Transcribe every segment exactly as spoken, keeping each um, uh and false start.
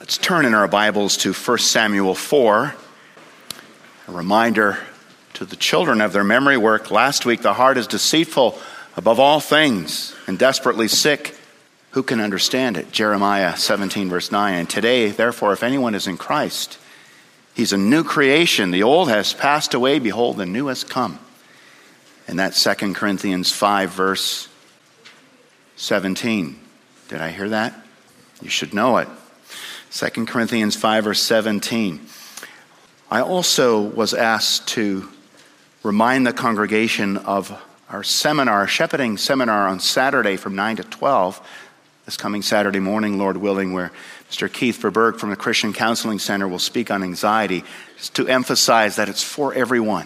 Let's turn in our Bibles to First Samuel four. A reminder to the children of their memory work. Last week, the heart is deceitful above all things and desperately sick. Who can understand it? Jeremiah seventeen, verse nine. And today, therefore, if anyone is in Christ, he's a new creation. The old has passed away. Behold, the new has come. And that's Second Corinthians five, verse seventeen. Did I hear that? You should know it. Second Corinthians five, verse seventeen. I also was asked to remind the congregation of our seminar, shepherding seminar on Saturday from nine to twelve, this coming Saturday morning, Lord willing, where Mister Keith Verberg from the Christian Counseling Center will speak on anxiety, just to emphasize that it's for everyone,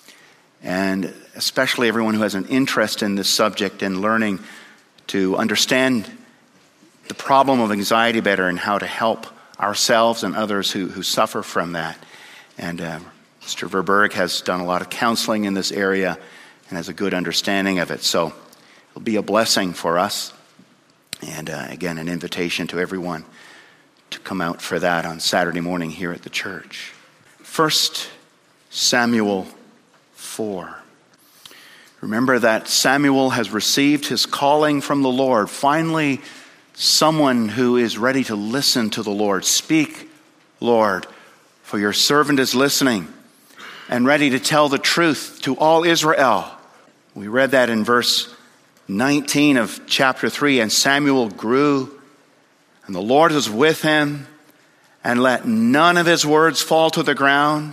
and especially everyone who has an interest in this subject and learning to understand the problem of anxiety better and how to help ourselves and others who, who suffer from that. And uh, Mister Verberg has done a lot of counseling in this area and has a good understanding of it. So it'll be a blessing for us. And uh, again, an invitation to everyone to come out for that on Saturday morning here at the church. First Samuel four. Remember that Samuel has received his calling from the Lord. Finally, someone who is ready to listen to the Lord. Speak, Lord, for your servant is listening and ready to tell the truth to all Israel. We read that in verse nineteen of chapter three. And Samuel grew, and the Lord was with him, and let none of his words fall to the ground.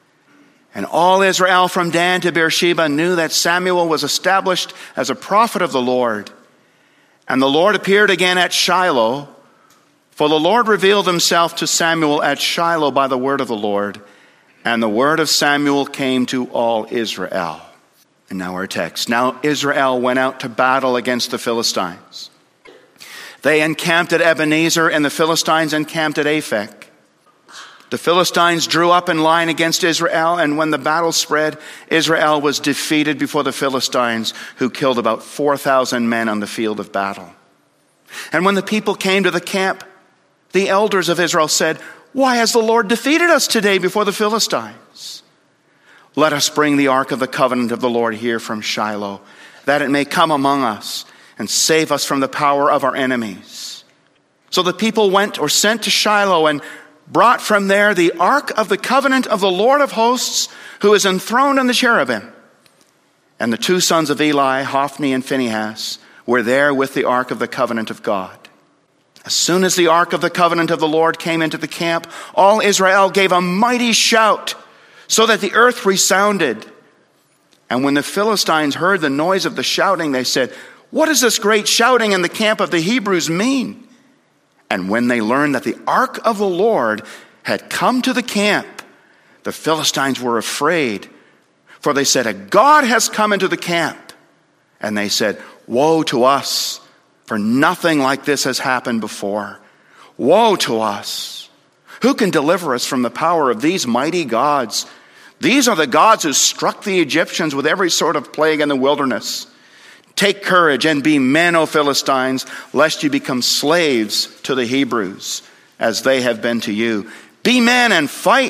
And all Israel from Dan to Beersheba knew that Samuel was established as a prophet of the Lord. And the Lord appeared again at Shiloh, for the Lord revealed himself to Samuel at Shiloh by the word of the Lord. And the word of Samuel came to all Israel. And now our text. Now Israel went out to battle against the Philistines. They encamped at Ebenezer, and the Philistines encamped at Aphek. The Philistines drew up in line against Israel, and when the battle spread, Israel was defeated before the Philistines, who killed about four thousand men on the field of battle. And when the people came to the camp, the elders of Israel said, "Why has the Lord defeated us today before the Philistines? Let us bring the ark of the covenant of the Lord here from Shiloh, that it may come among us and save us from the power of our enemies." So the people went or sent to Shiloh and brought from there the ark of the covenant of the Lord of hosts, who is enthroned on the cherubim. And the two sons of Eli, Hophni and Phinehas, were there with the ark of the covenant of God. As soon as the ark of the covenant of the Lord came into the camp, all Israel gave a mighty shout, so that the earth resounded. And when the Philistines heard the noise of the shouting, they said, "What does this great shouting in the camp of the Hebrews mean?" And when they learned that the ark of the Lord had come to the camp, the Philistines were afraid, for they said, "A god has come into the camp." And they said, "Woe to us, for nothing like this has happened before. Woe to us! Who can deliver us from the power of these mighty gods? These are the gods who struck the Egyptians with every sort of plague in the wilderness. Take courage and be men, O Philistines, lest you become slaves to the Hebrews, as they have been to you. Be men and fight."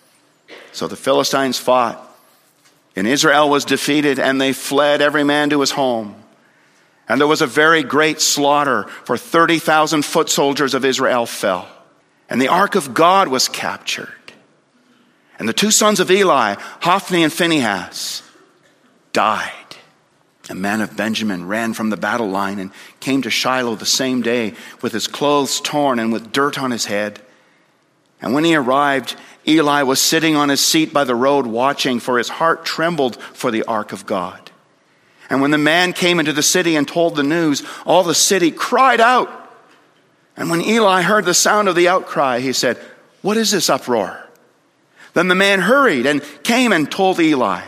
So the Philistines fought, and Israel was defeated, and they fled every man to his home. And there was a very great slaughter, for thirty thousand foot soldiers of Israel fell. And the ark of God was captured. And the two sons of Eli, Hophni and Phinehas, died. A man of Benjamin ran from the battle line and came to Shiloh the same day with his clothes torn and with dirt on his head. And when he arrived, Eli was sitting on his seat by the road watching, for his heart trembled for the ark of God. And when the man came into the city and told the news, all the city cried out. And when Eli heard the sound of the outcry, he said, "What is this uproar?" Then the man hurried and came and told Eli.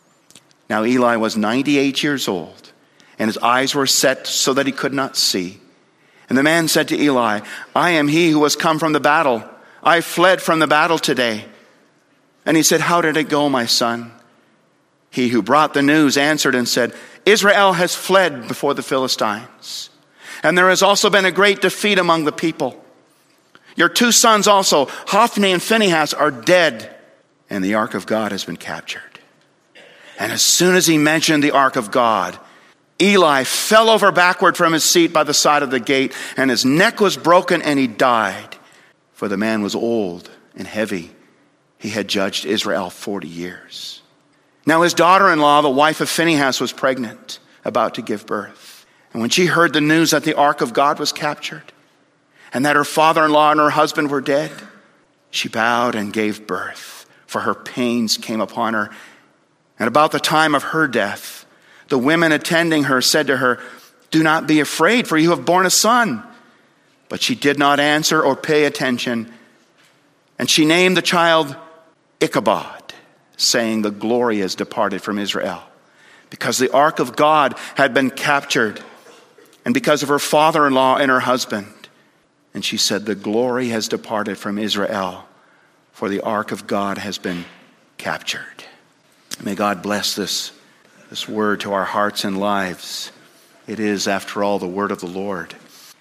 Now Eli was ninety-eight years old, and his eyes were set so that he could not see. And the man said to Eli, "I am he who has come from the battle. I fled from the battle today." And he said, "How did it go, my son?" He who brought the news answered and said, "Israel has fled before the Philistines, and there has also been a great defeat among the people. Your two sons also, Hophni and Phinehas, are dead, and the ark of God has been captured." And as soon as he mentioned the ark of God, Eli fell over backward from his seat by the side of the gate, and his neck was broken, and he died. For the man was old and heavy. He had judged Israel forty years. Now his daughter-in-law, the wife of Phinehas, was pregnant, about to give birth. And when she heard the news that the ark of God was captured, and that her father-in-law and her husband were dead, she bowed and gave birth, for her pains came upon her. And about the time of her death, the women attending her said to her, "Do not be afraid, for you have borne a son." But she did not answer or pay attention. And she named the child Ichabod, saying, "The glory has departed from Israel," because the ark of God had been captured, and because of her father-in-law and her husband. And she said, "The glory has departed from Israel, for the ark of God has been captured." May God bless this, this word to our hearts and lives. It is, after all, the word of the Lord.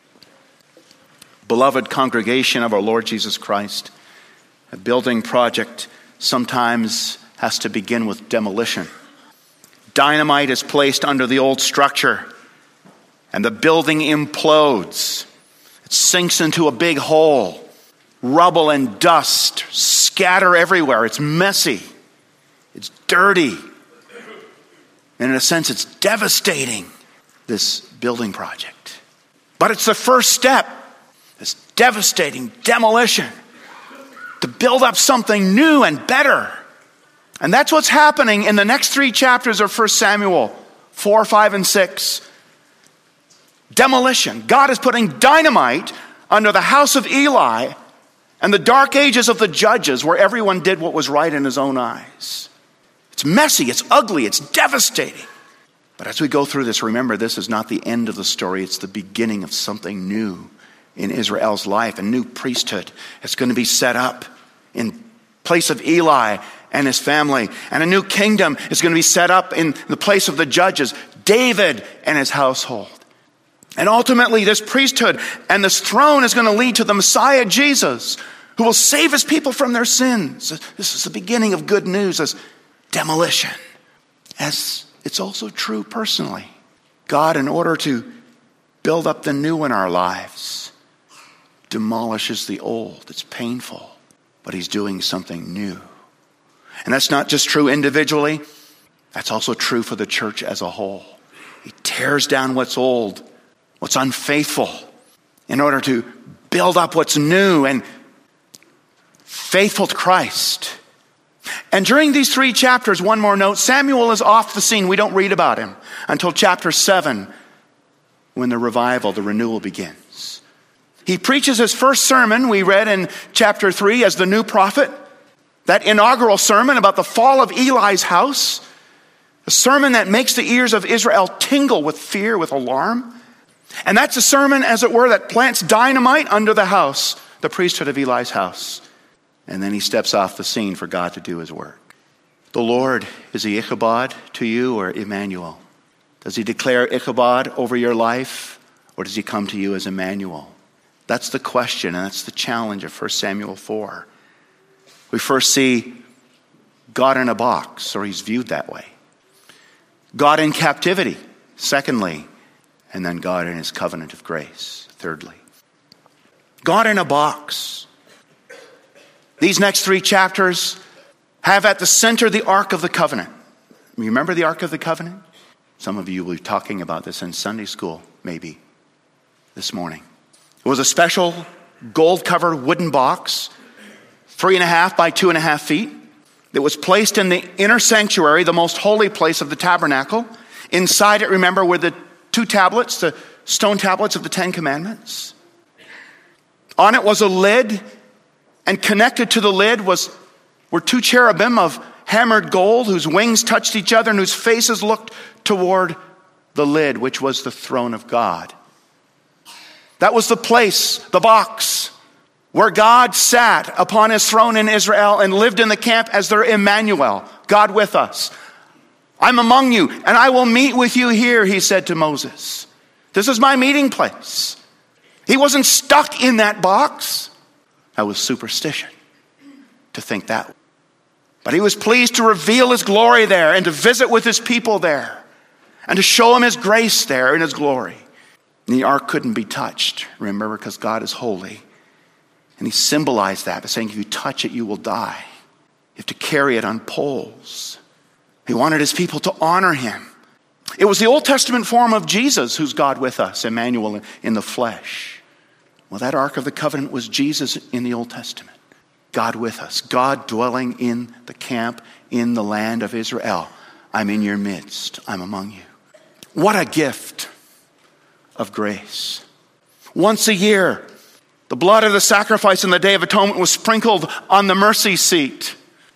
Beloved congregation of our Lord Jesus Christ, a building project sometimes has to begin with demolition. Dynamite is placed under the old structure, and the building implodes. It sinks into a big hole. Rubble and dust scatter everywhere. It's messy. It's dirty. And in a sense, it's devastating, this building project. But it's the first step, this devastating demolition, to build up something new and better. And that's what's happening in the next three chapters of First Samuel, four, five, and six. Demolition. God is putting dynamite under the house of Eli and the dark ages of the judges, where everyone did what was right in his own eyes. It's messy, it's ugly, it's devastating. But as we go through this, remember, this is not the end of the story. It's the beginning of something new in Israel's life. A new priesthood is going to be set up in place of Eli and his family. And a new kingdom is going to be set up in the place of the judges, David and his household. And ultimately, this priesthood and this throne is going to lead to the Messiah, Jesus, who will save his people from their sins. This is the beginning of good news, as demolition. As it's also true personally. God, in order to build up the new in our lives, demolishes the old. It's painful, but he's doing something new. And that's not just true individually. That's also true for the church as a whole. He tears down what's old, what's unfaithful, in order to build up what's new and faithful to Christ. And during these three chapters, one more note, Samuel is off the scene. We don't read about him until chapter seven, when the revival, the renewal begins. He preaches his first sermon, we read in chapter three, as the new prophet. That inaugural sermon about the fall of Eli's house. A sermon that makes the ears of Israel tingle with fear, with alarm. And that's a sermon, as it were, that plants dynamite under the house, the priesthood of Eli's house. And then he steps off the scene for God to do his work. The Lord, is he Ichabod to you or Emmanuel? Does he declare Ichabod over your life, or does he come to you as Emmanuel? That's the question, and that's the challenge of First Samuel four. We first see God in a box, or he's viewed that way. God in captivity, secondly. And then God in his covenant of grace, thirdly. God in a box. These next three chapters have at the center the Ark of the Covenant. You remember the Ark of the Covenant? Some of you will be talking about this in Sunday school, maybe, this morning. It was a special gold-covered wooden box, three and a half by two and a half feet. It was placed in the inner sanctuary, the most holy place of the tabernacle. Inside it, remember, were the two tablets, the stone tablets of the Ten Commandments. On it was a lid, and connected to the lid was were two cherubim of hammered gold, whose wings touched each other and whose faces looked toward the lid, which was the throne of God. That was the place, the box, where God sat upon his throne in Israel and lived in the camp as their Emmanuel, God with us. I'm among you, and I will meet with you here, he said to Moses. This is my meeting place. He wasn't stuck in that box. That was superstition to think that way. But he was pleased to reveal his glory there and to visit with his people there and to show him his grace there in his glory. And the ark couldn't be touched, remember, because God is holy. And he symbolized that by saying, if you touch it, you will die. You have to carry it on poles. He wanted his people to honor him. It was the Old Testament form of Jesus, who's God with us, Emmanuel in the flesh. Well, that Ark of the Covenant was Jesus in the Old Testament. God with us. God dwelling in the camp in the land of Israel. I'm in your midst. I'm among you. What a gift of grace. Once a year, the blood of the sacrifice in the Day of Atonement was sprinkled on the mercy seat.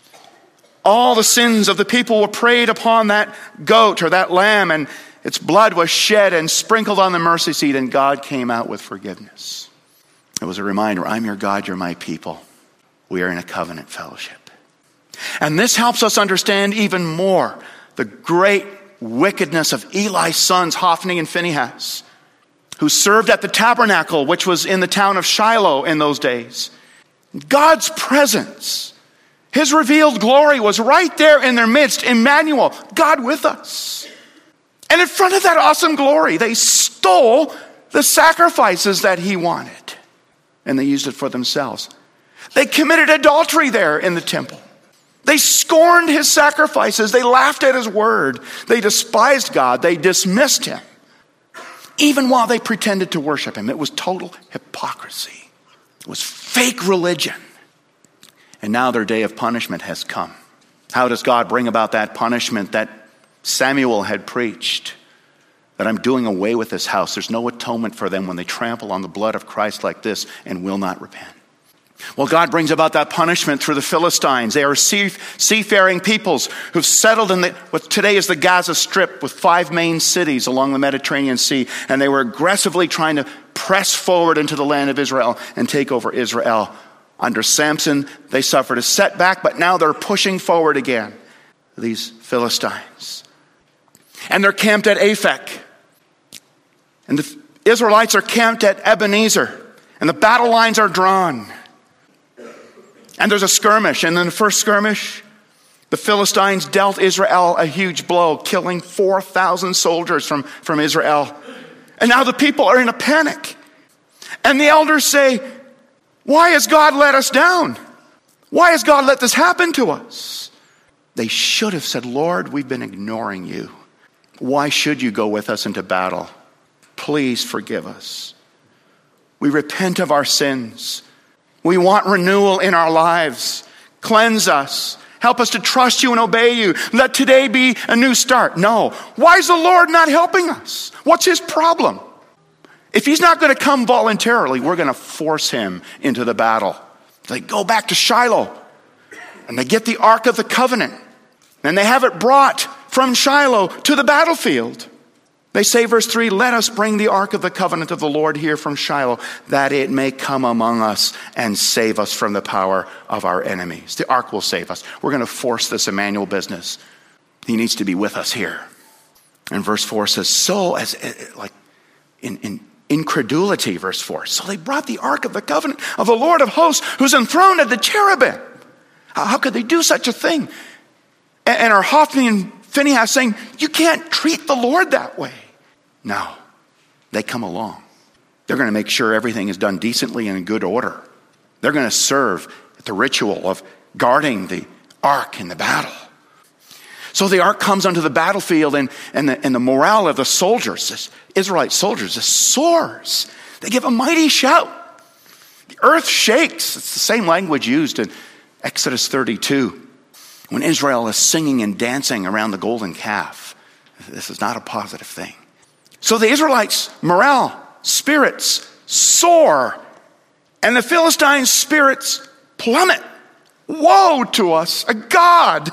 All the sins of the people were prayed upon that goat or that lamb, and its blood was shed and sprinkled on the mercy seat, and God came out with forgiveness. It was a reminder, I'm your God, you're my people. We are in a covenant fellowship. And this helps us understand even more the great wickedness of Eli's sons, Hophni and Phinehas, who served at the tabernacle, which was in the town of Shiloh in those days. God's presence, his revealed glory was right there in their midst. Emmanuel, God with us. And in front of that awesome glory, they stole the sacrifices that he wanted. And they used it for themselves. They committed adultery there in the temple. They scorned his sacrifices. They laughed at his word. They despised God. They dismissed him. Even while they pretended to worship him. It was total hypocrisy. It was fake religion. And now their day of punishment has come. How does God bring about that punishment that Samuel had preached? That I'm doing away with this house. There's no atonement for them when they trample on the blood of Christ like this and will not repent. Well, God brings about that punishment through the Philistines. They are sea, seafaring peoples who've settled in the, what today is the Gaza Strip with five main cities along the Mediterranean Sea. And they were aggressively trying to press forward into the land of Israel and take over Israel. Under Samson, they suffered a setback, but now they're pushing forward again. These Philistines. And they're camped at Aphek. And the Israelites are camped at Ebenezer. And the battle lines are drawn. And there's a skirmish. And in the first skirmish, the Philistines dealt Israel a huge blow, killing four thousand soldiers from, from Israel. And now the people are in a panic. And the elders say, why has God let us down? Why has God let this happen to us? They should have said, Lord, we've been ignoring you. Why should you go with us into battle? Please forgive us. We repent of our sins. We want renewal in our lives. Cleanse us. Help us to trust you and obey you. Let today be a new start. No. Why is the Lord not helping us? What's his problem? If he's not going to come voluntarily, we're going to force him into the battle. They go back to Shiloh and they get the Ark of the Covenant and they have it brought from Shiloh to the battlefield. They say, verse three, let us bring the Ark of the Covenant of the Lord here from Shiloh, that it may come among us and save us from the power of our enemies. The Ark will save us. We're going to force this Emmanuel business. He needs to be with us here. And verse four says, so as like in, in incredulity, verse four. So they brought the Ark of the Covenant of the Lord of hosts, who's enthroned at the cherubim. How, how could they do such a thing? And, and our Hophni and Phinehas saying, you can't treat the Lord that way. No, they come along. They're going to make sure everything is done decently and in good order. They're going to serve at the ritual of guarding the ark in the battle. So the ark comes onto the battlefield, and, and, the, and the morale of the soldiers, this Israelite soldiers, this soars. They give a mighty shout. The earth shakes. It's the same language used in Exodus thirty-two when Israel is singing and dancing around the golden calf. This is not a positive thing. So the Israelites' morale, spirits soar, and the Philistines' spirits plummet. Woe to us, a God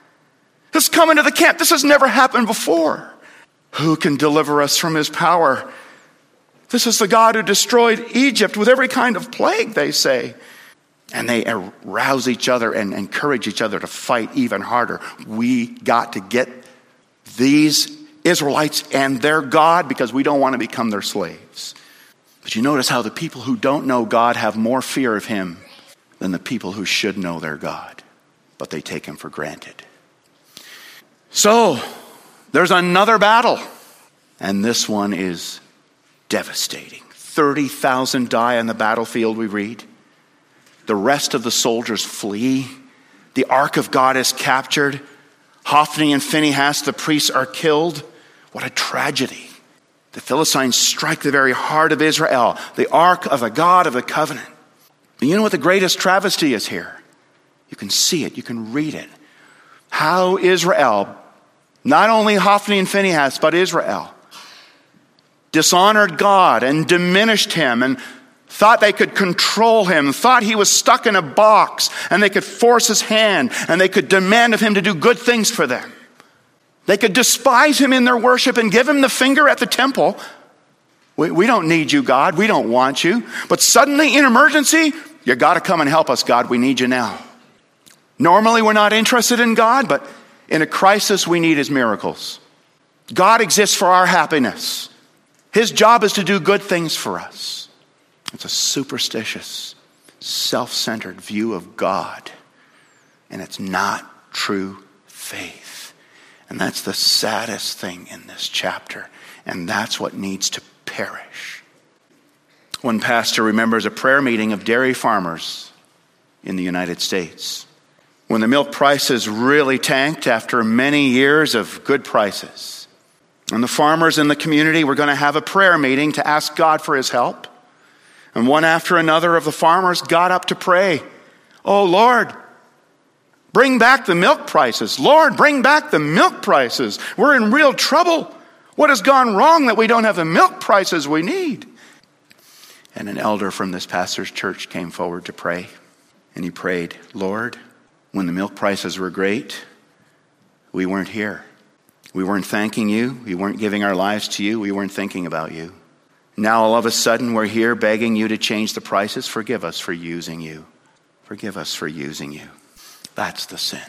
has come into the camp. This has never happened before. Who can deliver us from his power? This is the God who destroyed Egypt with every kind of plague, they say. And they arouse each other and encourage each other to fight even harder. We got to get these Israelites and their God because we don't want to become their slaves. But you notice how the people who don't know God have more fear of him than the people who should know their God, but they take him for granted. So, there's another battle, and this one is devastating. thirty thousand die on the battlefield, we read. The rest of the soldiers flee. The ark of God is captured. Hophni and Phinehas, the priests, are killed. What a tragedy. The Philistines strike the very heart of Israel, the ark of the God of the covenant. And you know what the greatest travesty is here? You can see it, you can read it. How Israel, not only Hophni and Phinehas, but Israel, dishonored God and diminished him and thought they could control him, thought he was stuck in a box and they could force his hand and they could demand of him to do good things for them. They could despise him in their worship and give him the finger at the temple. We, we don't need you, God. We don't want you. But suddenly in emergency, you got to come and help us, God. We need you now. Normally we're not interested in God, but in a crisis we need his miracles. God exists for our happiness. His job is to do good things for us. It's a superstitious, self-centered view of God. And it's not true faith. And that's the saddest thing in this chapter. And that's what needs to perish. One pastor remembers a prayer meeting of dairy farmers in the United States when the milk prices really tanked after many years of good prices. And the farmers in the community were going to have a prayer meeting to ask God for his help. And one after another of the farmers got up to pray. Oh, Lord, bring back the milk prices. Lord, bring back the milk prices. We're in real trouble. What has gone wrong that we don't have the milk prices we need? And an elder from this pastor's church came forward to pray. And he prayed, Lord, when the milk prices were great, we weren't here. We weren't thanking you. We weren't giving our lives to you. We weren't thinking about you. Now all of a sudden we're here begging you to change the prices. Forgive us for using you. Forgive us for using you. That's the sin.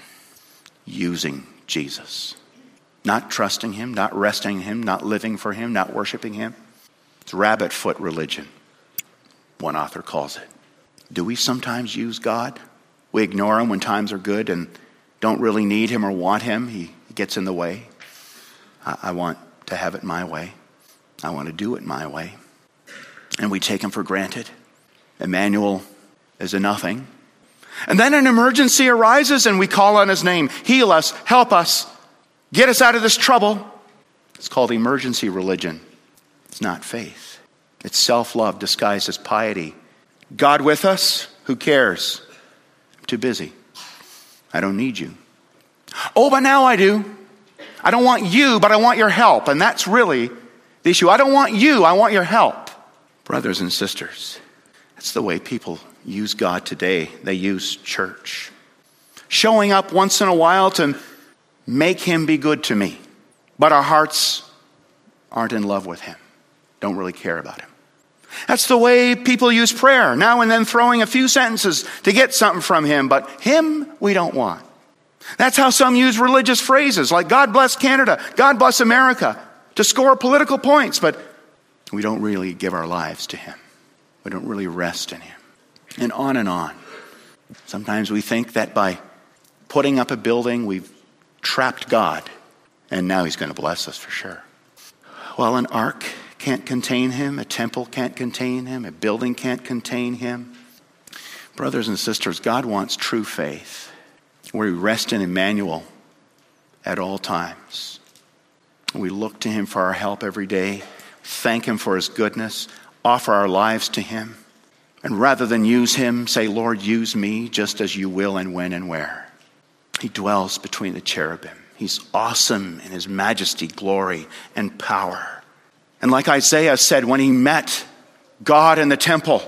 Using Jesus. Not trusting him, not resting in him, not living for him, not worshiping him. It's rabbit foot religion, one author calls it. Do we sometimes use God? We ignore him when times are good and don't really need him or want him. He gets in the way. I, I want to have it my way. I want to do it my way. And we take him for granted. Emmanuel is a nothing. And then an emergency arises and we call on his name. Heal us, help us, get us out of this trouble. It's called emergency religion. It's not faith. It's self-love disguised as piety. God with us? Who cares? I'm too busy. I don't need you. Oh, but now I do. I don't want you, but I want your help. And that's really the issue. I don't want you, I want your help. Brothers and sisters, that's the way people use God today. They use church. Showing up once in a while to make him be good to me. But our hearts aren't in love with him. Don't really care about him. That's the way people use prayer. Now and then throwing a few sentences to get something from him. But him, we don't want. That's how some use religious phrases like God bless Canada, God bless America, to score political points. But we don't really give our lives to him. We don't really rest in him. And on and on. Sometimes we think that by putting up a building, we've trapped God. And now he's going to bless us for sure. Well, an ark can't contain him. A temple can't contain him. A building can't contain him. Brothers and sisters, God wants true faith, where we rest in Emmanuel at all times. We look to him for our help every day, thank him for his goodness, offer our lives to him, and rather than use him, say, Lord, use me just as you will and when and where. He dwells between the cherubim. He's awesome in his majesty, glory, and power. And like Isaiah said, when he met God in the temple,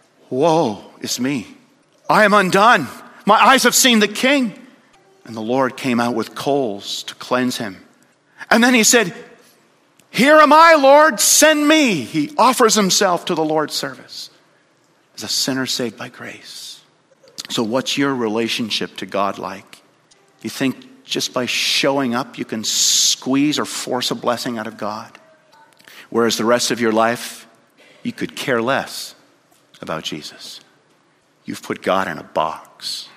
woe is me. I am undone. My eyes have seen the King. And the Lord came out with coals to cleanse him. And then he said, here am I, Lord, send me. He offers himself to the Lord's service as a sinner saved by grace. So what's your relationship to God like? You think just by showing up you can squeeze or force a blessing out of God? Whereas the rest of your life, you could care less about Jesus. You've put God in a box.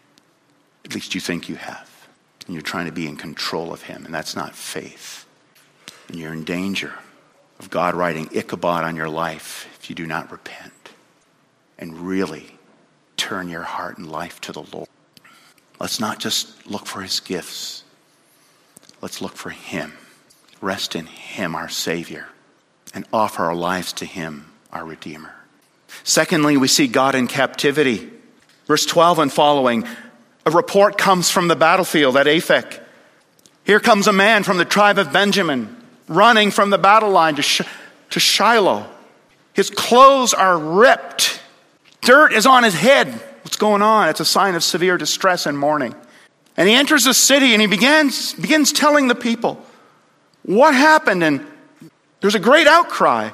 At least you think you have. And you're trying to be in control of him, and that's not faith. And you're in danger of God writing Ichabod on your life if you do not repent and really turn your heart and life to the Lord. Let's not just look for his gifts. Let's look for him. Rest in him, our Savior, and offer our lives to him, our Redeemer. Secondly, we see God in captivity. Verse twelve and following, a report comes from the battlefield at Aphek. Here comes a man from the tribe of Benjamin, running from the battle line to, Sh- to Shiloh. His clothes are ripped. Dirt is on his head. What's going on? It's a sign of severe distress and mourning. And he enters the city and he begins, begins telling the people what happened. And there's a great outcry.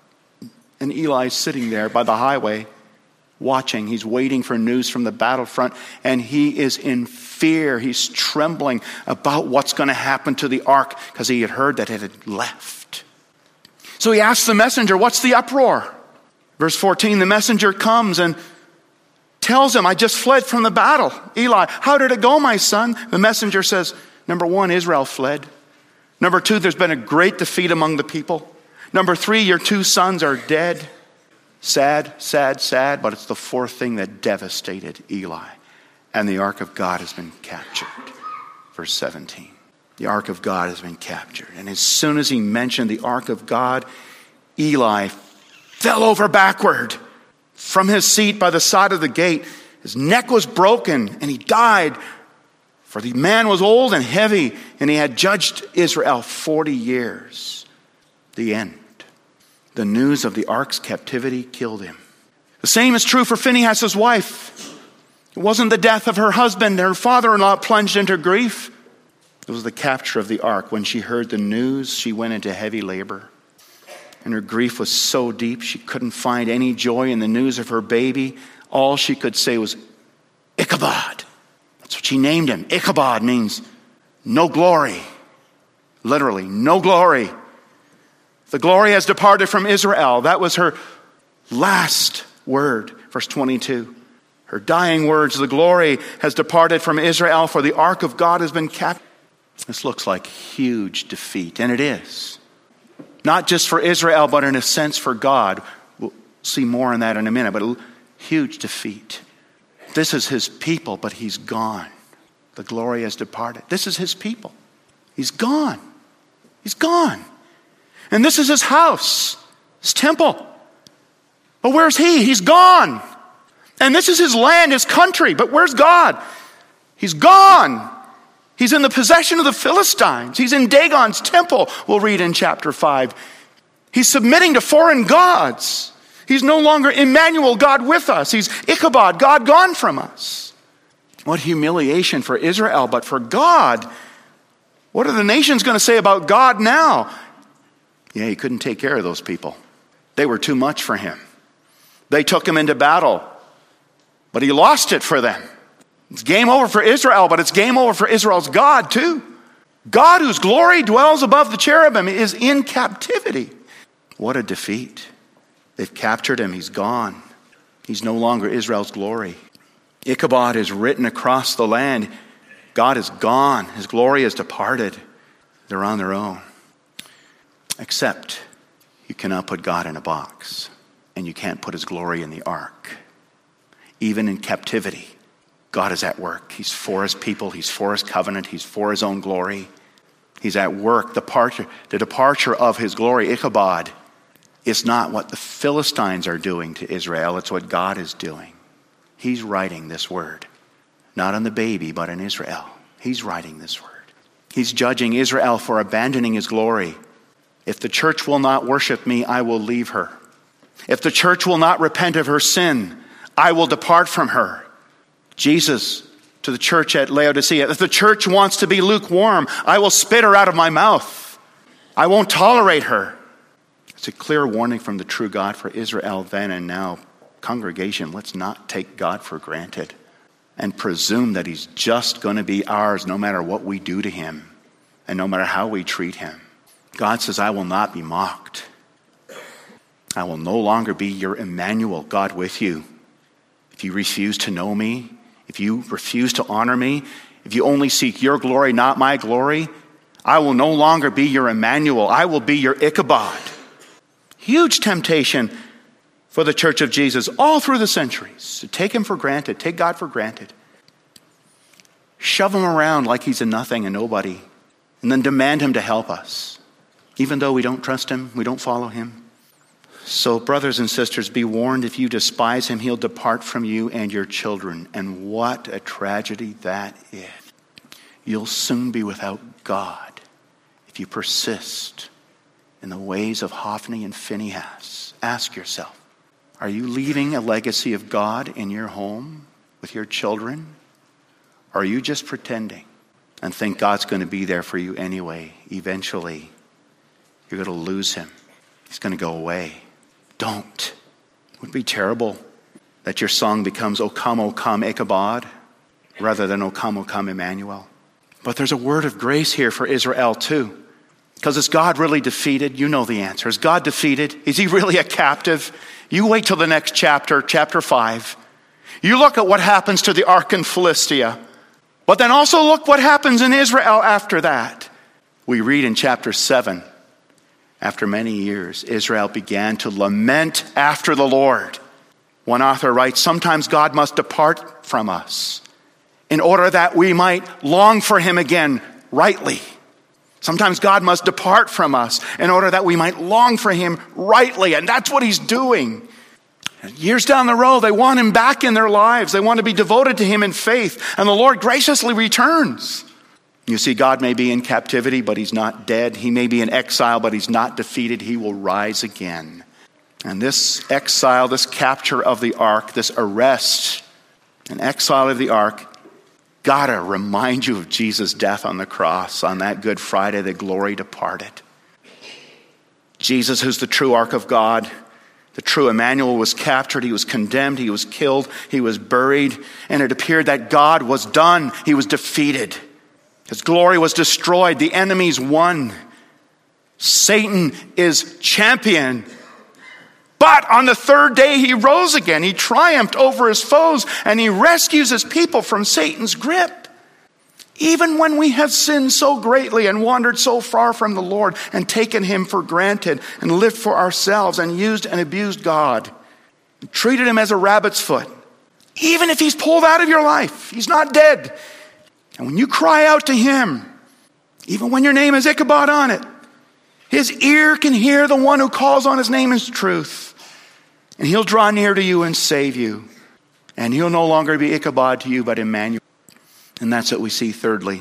And Eli's sitting there by the highway watching. He's waiting for news from the battlefront. And he is in fear. He's trembling about what's going to happen to the ark because he had heard that it had left. So he asks the messenger, what's the uproar? Verse fourteen, the messenger comes and tells him, I just fled from the battle. Eli, how did it go, my son? The messenger says, number one, Israel fled. Number two, there's been a great defeat among the people. Number three, your two sons are dead. Sad, sad, sad, but it's the fourth thing that devastated Eli. And the ark of God has been captured. Verse seventeen. The ark of God has been captured. And as soon as he mentioned the ark of God, Eli fell over backward from his seat by the side of the gate. His neck was broken and he died. For the man was old and heavy and he had judged Israel forty years. The end. The news of the ark's captivity killed him. The same is true for Phinehas' wife. It wasn't the death of her husband. Her father-in-law plunged into grief. It was the capture of the ark. When she heard the news, she went into heavy labor. And her grief was so deep, she couldn't find any joy in the news of her baby. All she could say was, Ichabod. That's what she named him. Ichabod means no glory. Literally, no glory. The glory has departed from Israel. That was her last word. Verse twenty-two. Her dying words, the glory has departed from Israel, for the ark of God has been captured. This looks like huge defeat, and it is. Not just for Israel, but in a sense for God. We'll see more on that in a minute, but a huge defeat. This is his people, but he's gone. The glory has departed. This is his people. He's gone. He's gone. And this is his house, his temple. But where's he? He's gone. And this is his land, his country. But where's God? He's gone. He's in the possession of the Philistines. He's in Dagon's temple, we'll read in chapter five. He's submitting to foreign gods. He's no longer Emmanuel, God with us. He's Ichabod, God gone from us. What humiliation for Israel, but for God. What are the nations going to say about God now? Yeah, he couldn't take care of those people. They were too much for him. They took him into battle, but he lost it for them. It's game over for Israel, but it's game over for Israel's God too. God, whose glory dwells above the cherubim, is in captivity. What a defeat. They've captured him. He's gone. He's no longer Israel's glory. Ichabod is written across the land. God is gone. His glory has departed. They're on their own. Except you cannot put God in a box, and you can't put his glory in the ark. Even in captivity, God is at work. He's for his people. He's for his covenant. He's for his own glory. He's at work. The departure, the departure of his glory, Ichabod, is not what the Philistines are doing to Israel. It's what God is doing. He's writing this word. Not on the baby, but in Israel. He's writing this word. He's judging Israel for abandoning his glory. If the church will not worship me, I will leave her. If the church will not repent of her sin, I will depart from her. Jesus to the church at Laodicea, if the church wants to be lukewarm, I will spit her out of my mouth. I won't tolerate her. It's a clear warning from the true God for Israel then and now. Congregation, let's not take God for granted and presume that he's just going to be ours no matter what we do to him and no matter how we treat him. God says, I will not be mocked. I will no longer be your Emmanuel, God with you. if you refuse to know me, if you refuse to honor me, if you only seek your glory, not my glory, I will no longer be your Emmanuel. I will be your Ichabod. Huge temptation for the Church of Jesus all through the centuries. To take him for granted, take God for granted. Shove him around like he's a nothing, a nobody, and then demand him to help us, even though we don't trust him, we don't follow him. So brothers and sisters, be warned, if you despise him, he'll depart from you and your children. And what a tragedy that is. You'll soon be without God if you persist in the ways of Hophni and Phinehas. Ask yourself, are you leaving a legacy of God in your home with your children? Or are you just pretending and think God's going to be there for you anyway? Eventually, you're going to lose him. He's going to go away. Don't. It would be terrible that your song becomes O come, O come, Ichabod, rather than O come, O come, Emmanuel. But there's a word of grace here for Israel too. Because is God really defeated? You know the answer. Is God defeated? Is he really a captive? You wait till the next chapter, chapter five. You look at what happens to the ark in Philistia. But then also look what happens in Israel after that. We read in chapter seven, after many years, Israel began to lament after the Lord. One author writes, sometimes God must depart from us in order that we might long for him again rightly. Sometimes God must depart from us in order that we might long for him rightly. And that's what he's doing. Years down the road, they want him back in their lives. They want to be devoted to him in faith. And the Lord graciously returns. You see, God may be in captivity, but he's not dead. He may be in exile, but he's not defeated. He will rise again. And this exile, this capture of the ark, this arrest and exile of the ark, gotta remind you of Jesus' death on the cross on that Good Friday, the glory departed. Jesus, who's the true ark of God, the true Emmanuel, was captured. He was condemned. He was killed. He was buried. And it appeared that God was done. He was defeated. His glory was destroyed. The enemies won. Satan is champion. But on the third day he rose again. He triumphed over his foes and he rescues his people from Satan's grip. Even when we have sinned so greatly and wandered so far from the Lord and taken him for granted and lived for ourselves and used and abused God, treated him as a rabbit's foot. Even if he's pulled out of your life, he's not dead. And when you cry out to him, even when your name is Ichabod on it, his ear can hear the one who calls on his name as truth. And he'll draw near to you and save you. And he'll no longer be Ichabod to you, but Emmanuel. And that's what we see thirdly,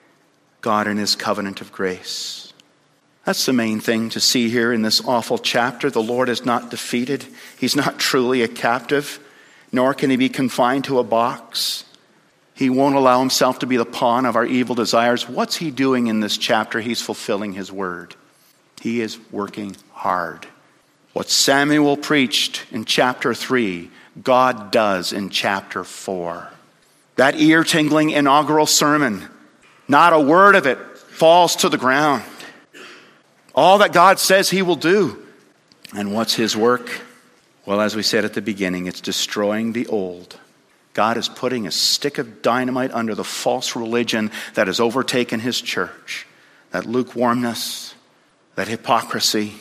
God in his covenant of grace. That's the main thing to see here in this awful chapter. The Lord is not defeated. He's not truly a captive, nor can he be confined to a box. He won't allow himself to be the pawn of our evil desires. What's he doing in this chapter? He's fulfilling his word. He is working hard. What Samuel preached in chapter three, God does in chapter four. That ear-tingling inaugural sermon, not a word of it falls to the ground. All that God says he will do. And what's his work? Well, as we said at the beginning, it's destroying the old. God is putting a stick of dynamite under the false religion that has overtaken his church. That lukewarmness, that hypocrisy,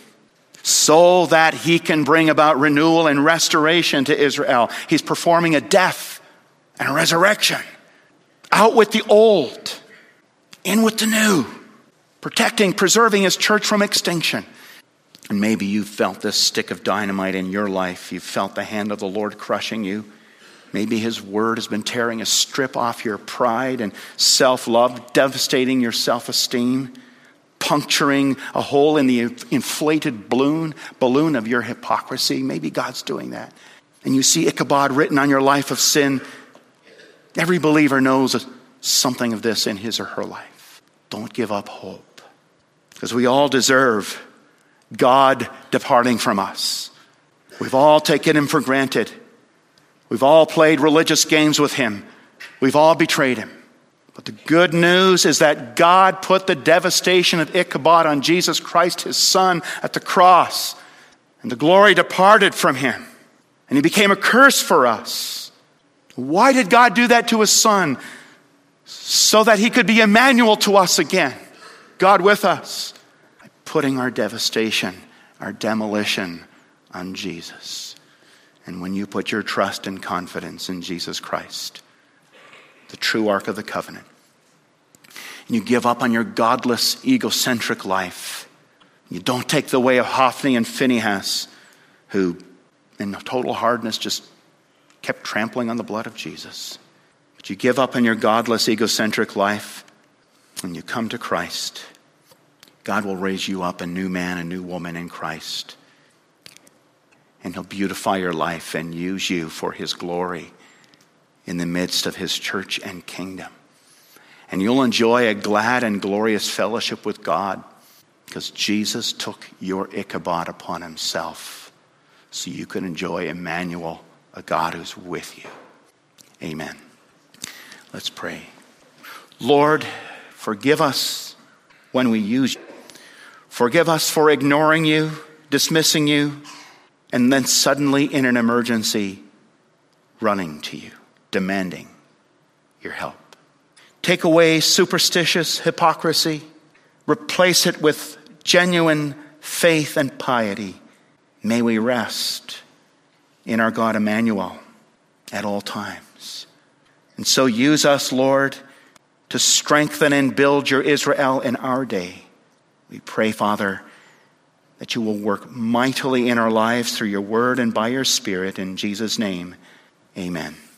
so that he can bring about renewal and restoration to Israel. He's performing a death and a resurrection. Out with the old, in with the new. Protecting, preserving his church from extinction. And maybe you've felt this stick of dynamite in your life. You've felt the hand of the Lord crushing you. Maybe his word has been tearing a strip off your pride and self-love, devastating your self-esteem, puncturing a hole in the inflated balloon, balloon of your hypocrisy. Maybe God's doing that. And you see Ichabod written on your life of sin. Every believer knows something of this in his or her life. Don't give up hope. Because we all deserve God departing from us. We've all taken him for granted. We've all played religious games with him. We've all betrayed him. But the good news is that God put the devastation of Ichabod on Jesus Christ, his son, at the cross. And the glory departed from him. And he became a curse for us. Why did God do that to his son? So that he could be Emmanuel to us again. God with us. By putting our devastation, our demolition on Jesus. And when you put your trust and confidence in Jesus Christ, the true Ark of the Covenant, and you give up on your godless, egocentric life, you don't take the way of Hophni and Phinehas, who in total hardness just kept trampling on the blood of Jesus. But you give up on your godless, egocentric life, and you come to Christ. God will raise you up a new man, a new woman in Christ. And he'll beautify your life and use you for his glory in the midst of his church and kingdom. And you'll enjoy a glad and glorious fellowship with God because Jesus took your Ichabod upon himself so you can enjoy Emmanuel, a God who's with you. Amen. Let's pray. Lord, forgive us when we use you. Forgive us for ignoring you, dismissing you, and then suddenly in an emergency, running to you, demanding your help. Take away superstitious hypocrisy. Replace it with genuine faith and piety. May we rest in our God Emmanuel at all times. And so use us, Lord, to strengthen and build your Israel in our day. We pray, Father, that you will work mightily in our lives through your word and by your Spirit. In Jesus' name, amen.